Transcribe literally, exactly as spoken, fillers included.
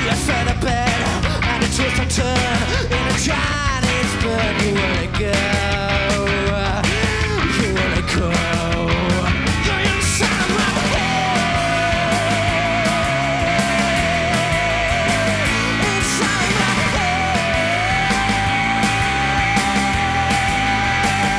a set of bed and a twist and turn in a Chinese bed. You weren't good.